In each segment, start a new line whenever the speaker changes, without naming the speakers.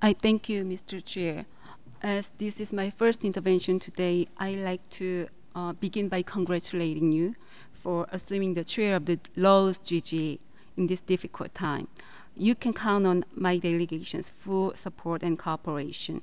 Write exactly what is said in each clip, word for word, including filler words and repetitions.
I thank you, Mister Chair. As this is my first intervention today, I'd like to uh, begin by congratulating you for assuming the chair of the Laws G G in this difficult time. You can count on my delegation's full support and cooperation.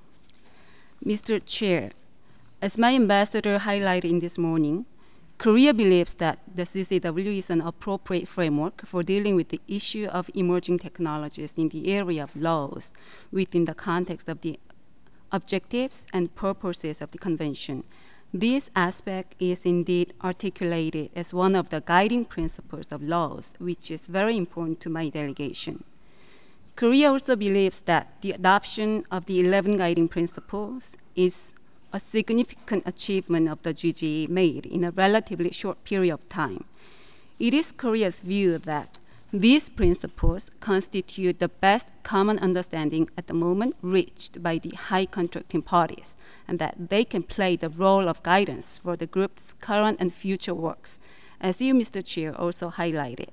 Mister Chair, as my ambassador highlighted in this morning, Korea believes that the C C W is an appropriate framework for dealing with the issue of emerging technologies in the area of laws within the context of the objectives and purposes of the Convention. This aspect is indeed articulated as one of the guiding principles of laws, which is very important to my delegation. Korea also believes that the adoption of the eleven guiding principles is a significant achievement of the G G E made in a relatively short period of time. It is Korea's view that these principles constitute the best common understanding at the moment reached by the high contracting parties, and that they can play the role of guidance for the group's current and future works, as you, Mister Chair, also highlighted.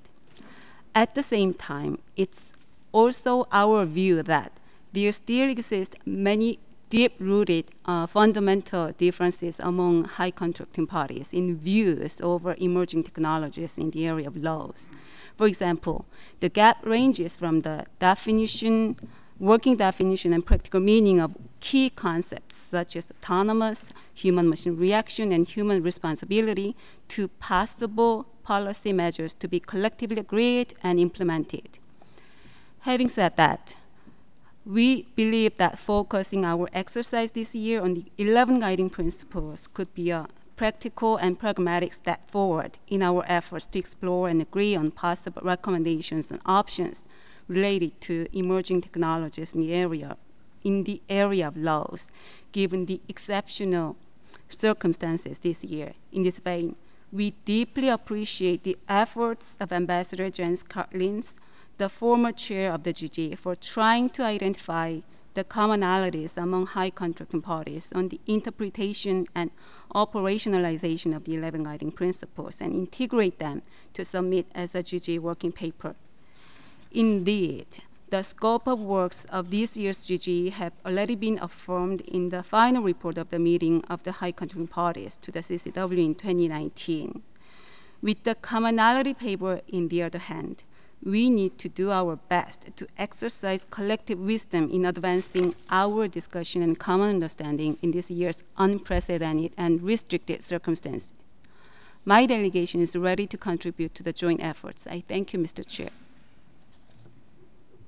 At the same time, it's also our view that there still exist many deep-rooted uh, fundamental differences among high contracting parties in views over emerging technologies in the area of laws. For example, the gap ranges from the definition, working definition and practical meaning of key concepts such as autonomous, human-machine reaction, and human responsibility to possible policy measures to be collectively agreed and implemented. Having said that, we believe that focusing our exercise this year on the eleven guiding principles could be a practical and pragmatic step forward in our efforts to explore and agree on possible recommendations and options related to emerging technologies in the area, in the area of laws, given the exceptional circumstances this year. In this vein, we deeply appreciate the efforts of Ambassador Jens Carlins, the former chair of the G G, for trying to identify the commonalities among high contracting parties on the interpretation and operationalization of the eleven guiding principles and integrate them to submit as a G G working paper. Indeed, the scope of works of this year's G G have already been affirmed in the final report of the meeting of the high contracting parties to the C C W in twenty nineteen. With the commonality paper in the other hand, we need to do our best to exercise collective wisdom in advancing our discussion and common understanding in this year's unprecedented and restricted circumstances. My delegation is ready to contribute to the joint efforts. I thank you, Mister Chair.